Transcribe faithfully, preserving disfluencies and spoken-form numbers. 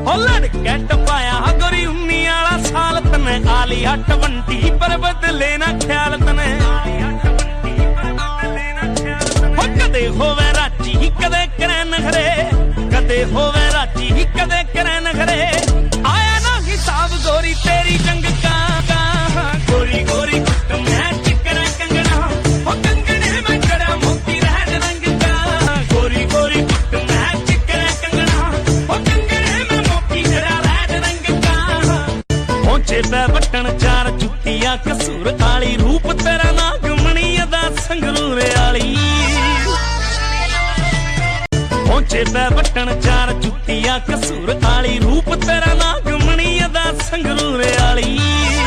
हो लड़के टपाया गोरी उन्नी आला साल तने आली हट बंटी पर बदले ना ख्याल तने कदे होवे राची कदे करे नखरे कदे होवे राची कदे करे नखरे आया ना हिसाब गोरी तेरी जंग का, का गोरी गोरी कुट मैं चिकना कंगना हो कंगने में जड़ा मोती रहन रंग का गोरी गोरी कुट मैं चिकना कंगना हो कंगने में मोती जड़ा रहन रंग का पहुंचे पे बटन चार जुतिया कसूर आली रूप तेरा नागमणी अदा संगरूर आली पहुंचे पै बटन चार जुतिया कसूर आली रूप तेरा नागमणी अदा संगरूर आली।